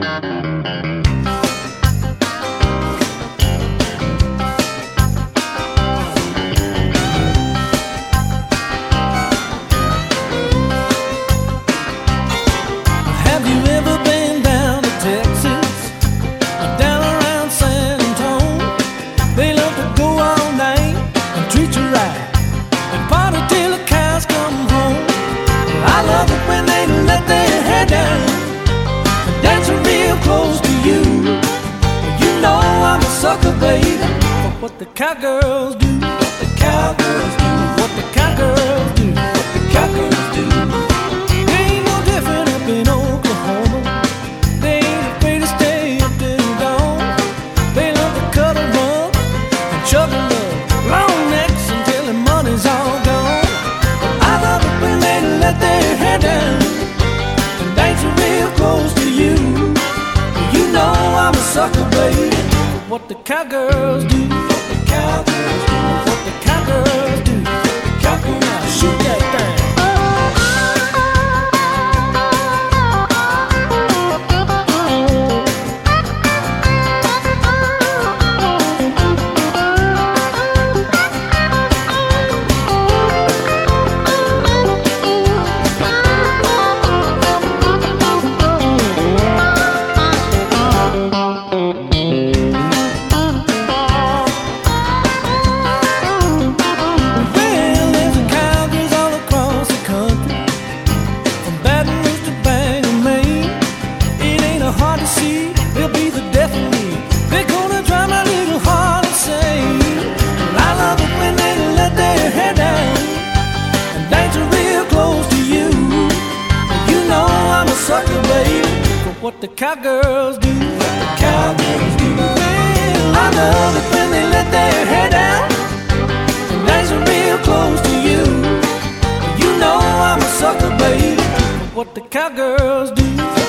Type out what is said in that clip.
Have you ever been down to Texas or down around San Antonio? They love to go all night and treat you right and party till the cows come home. I love it when they let their hair down and dancing real close to you. You know I'm a sucker, baby, for what the cowgirls do. What the cowgirls do. What the cowgirls do. What the cowgirls do. They ain't no different up in Oklahoma. They ain't afraid to stay up till dawn. They love to cuddle up and chug a love, long necks until the money's all gone. But I love it when they let their hair down and dancing real close to you. You know I'm a sucker, baby, for what the cowgirls do. What the cowgirls do. What the cowgirls do. Cowgirl, now shoot that thing. Sucker, baby, for what the cowgirls do. What the cowgirls do. Well, I love it when they let their hair down and dancing real close to you. You know I'm a sucker, baby, for what the cowgirls do.